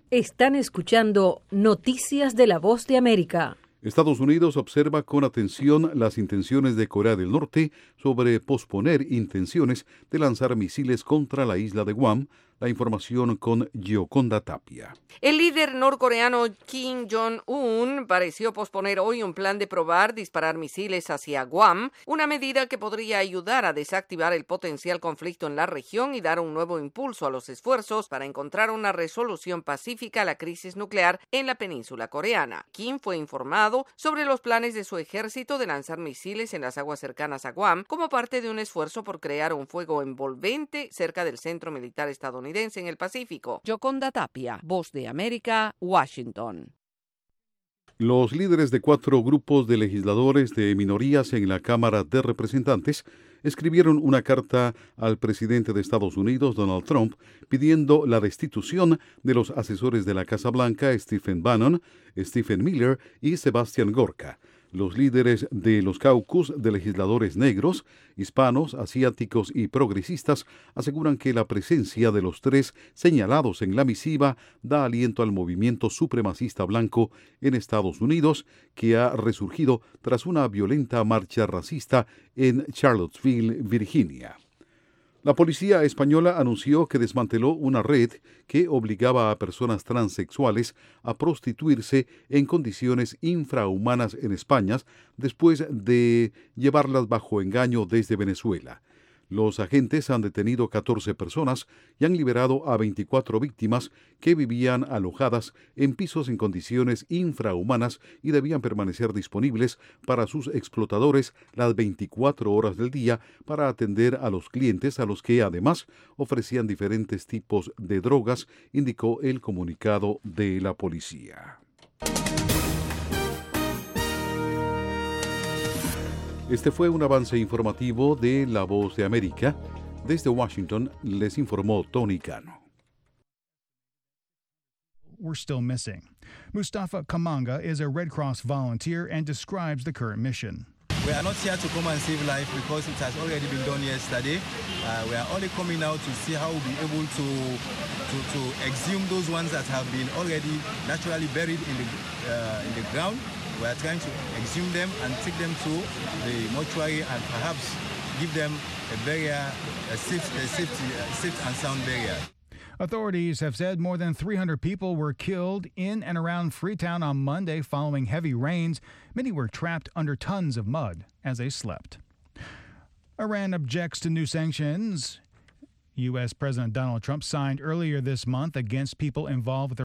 Están escuchando Noticias de la Voz de América. Estados Unidos observa con atención las intenciones de Corea del Norte sobre posponer intenciones de lanzar misiles contra la isla de Guam. La información con Gioconda Tapia. El líder norcoreano Kim Jong-un pareció posponer hoy un plan de probar disparar misiles hacia Guam, una medida que podría ayudar a desactivar el potencial conflicto en la región y dar un nuevo impulso a los esfuerzos para encontrar una resolución pacífica a la crisis nuclear en la península coreana. Kim fue informado sobre los planes de su ejército de lanzar misiles en las aguas cercanas a Guam como parte de un esfuerzo por crear un fuego envolvente cerca del centro militar estadounidense en el Pacífico. Gioconda Tapia, Voz de América, Washington. Los líderes de 4 grupos de legisladores de minorías en la Cámara de Representantes escribieron una carta al presidente de Estados Unidos, Donald Trump, pidiendo la destitución de los asesores de la Casa Blanca, Stephen Bannon, Stephen Miller y Sebastian Gorka. Los líderes de los caucus de legisladores negros, hispanos, asiáticos y progresistas aseguran que la presencia de los 3 señalados en la misiva da aliento al movimiento supremacista blanco en Estados Unidos, que ha resurgido tras una violenta marcha racista en Charlottesville, Virginia. La policía española anunció que desmanteló una red que obligaba a personas transexuales a prostituirse en condiciones infrahumanas en España después de llevarlas bajo engaño desde Venezuela. Los agentes han detenido 14 personas y han liberado a 24 víctimas que vivían alojadas en pisos en condiciones infrahumanas y debían permanecer disponibles para sus explotadores las 24 horas del día para atender a los clientes, a los que además ofrecían diferentes tipos de drogas, indicó el comunicado de la policía. Este fue un avance informativo de La Voz de América. Desde Washington les informó Tony Cano. We're still missing. Mustafa Kamanga is a Red Cross volunteer and describes the current mission. We are not here to come and save life because it has already been done yesterday. We are only coming out to see how we'll be able to exhume those ones that have been already naturally buried in the ground. We are trying to exhume them and take them to the mortuary and perhaps give them a safe and sound burial. Authorities have said more than 300 people were killed in and around Freetown on Monday following heavy rains. Many were trapped under tons of mud as they slept. Iran objects to new sanctions U.S. President Donald Trump signed earlier this month against people involved with